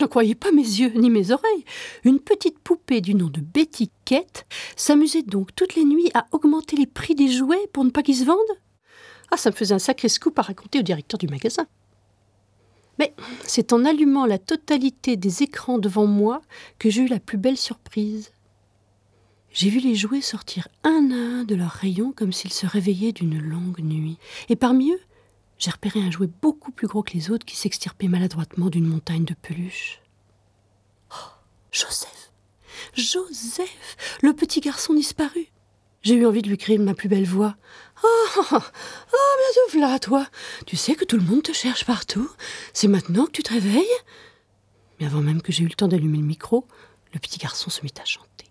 ne croyais pas mes yeux ni mes oreilles. Une petite poupée du nom de Betty Kate s'amusait donc toutes les nuits à augmenter les prix des jouets pour ne pas qu'ils se vendent. Ah, ça me faisait un sacré scoop à raconter au directeur du magasin. Mais c'est en allumant la totalité des écrans devant moi que j'ai eu la plus belle surprise. J'ai vu les jouets sortir un à un de leur rayon comme s'ils se réveillaient d'une longue nuit. Et parmi eux, j'ai repéré un jouet beaucoup plus gros que les autres qui s'extirpait maladroitement d'une montagne de peluches. Oh, Joseph, le petit garçon disparu. J'ai eu envie de lui crier de ma plus belle voix. « Oh, bien te voilà, toi. Tu sais que tout le monde te cherche partout. C'est maintenant que tu te réveilles ?» Mais avant même que j'ai eu le temps d'allumer le micro, le petit garçon se mit à chanter.